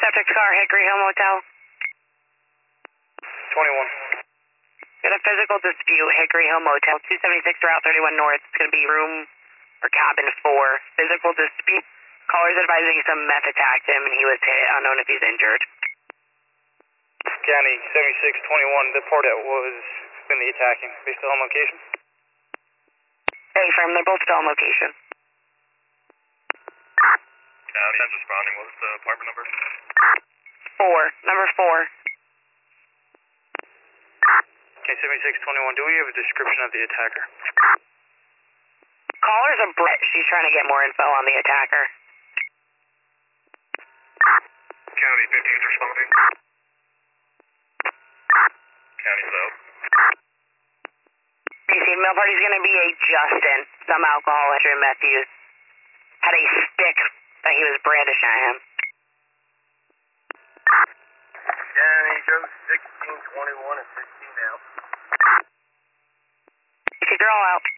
Subject car, Hickory Hill Motel. 21. Got a physical dispute, Hickory Hill Motel, 276 Route 31 North. It's going to be room or cabin 4. Physical dispute. Caller's advising some meth attacked him and he was hit. Unknown if he's injured. County 7621, the part that was in the attacking. They still on location? Hey, firm, they're both still on location. County, that's responding. What was the apartment number? 4. Number 4. Okay, 7621, do we have a description of the attacker? Caller's a Brett. She's trying to get more info on the attacker. County 15's responding. County's out. Mail party's going to be a Justin. Some alcohol and meth use. Had a stick that he was brandishing at him. County, go 1621 and 16 out. Okay, they're all out.